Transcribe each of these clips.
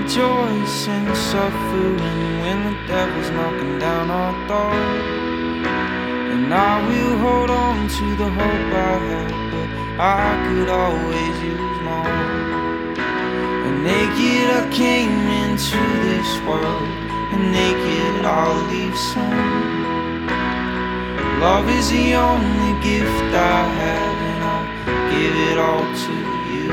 rejoice in suffering when the devil's knocking down our door. And I will hold on to the hope I have, but I could always use more. And naked I came into this world, and naked I'll leave soon. Love is the only gift I have, and I'll give it all to you.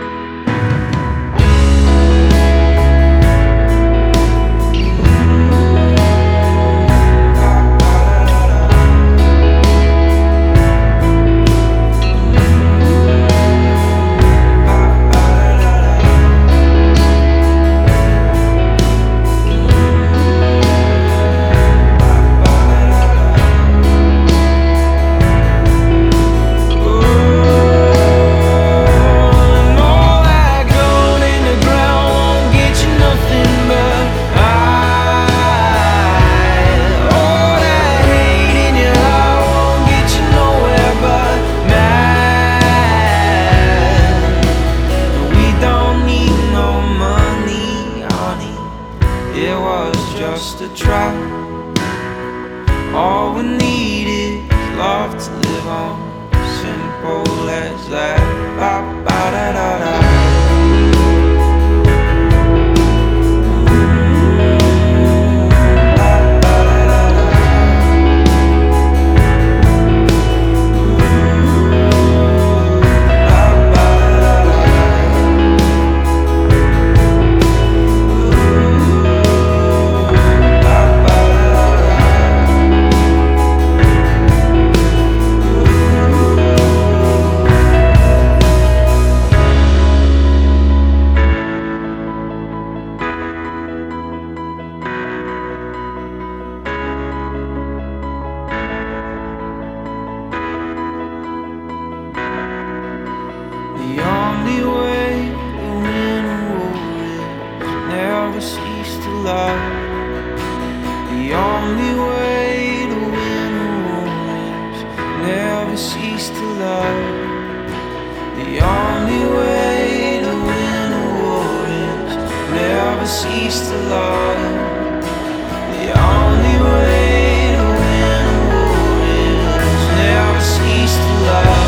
It was just a try. All we need is love to live on. Simple as that. Ba ba da da da. The only way to win a war is never cease to love. The only way to win a war is never cease to love. The only way to win a war is never cease to love. The only way to win a war is never cease to love.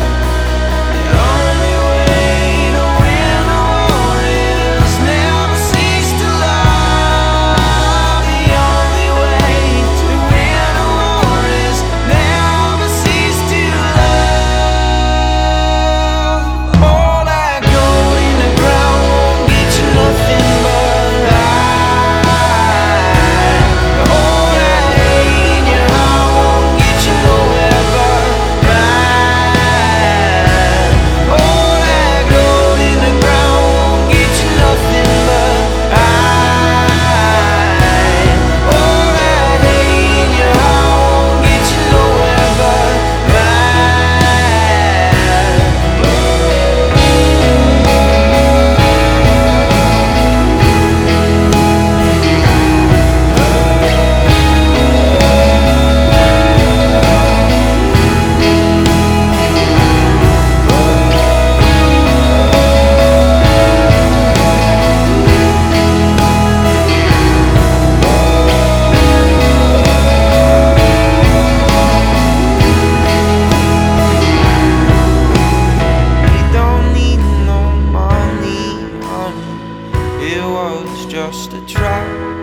It was just a try.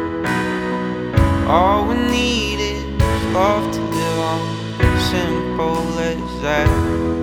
All we needed is love to live on. Simple as that.